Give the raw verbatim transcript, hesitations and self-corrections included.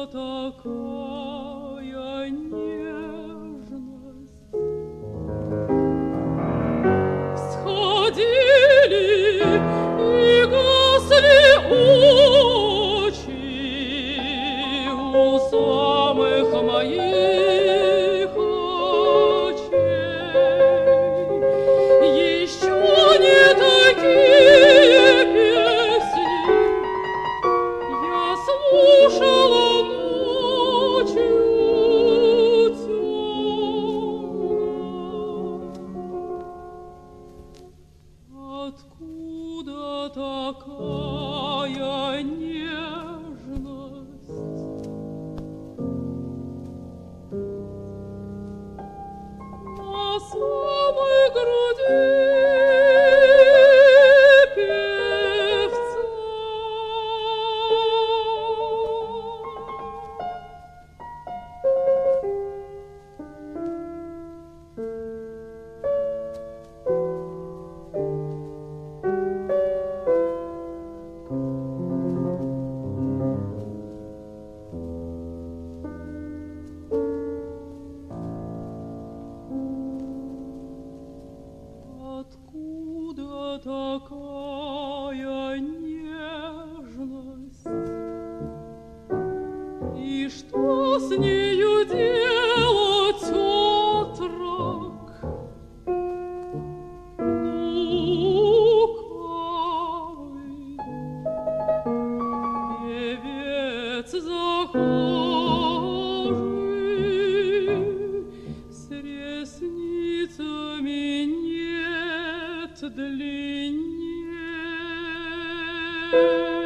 такая нежность? Сходили и гасли очи у самых моих очей. Еще не такие песни я слушала ночью темной. Откуда такая нежность? На самой груди певца. Откуда такая нежность? И что с нею делать, отрок? Лукавый певец захожий с ресницами нет длиннее.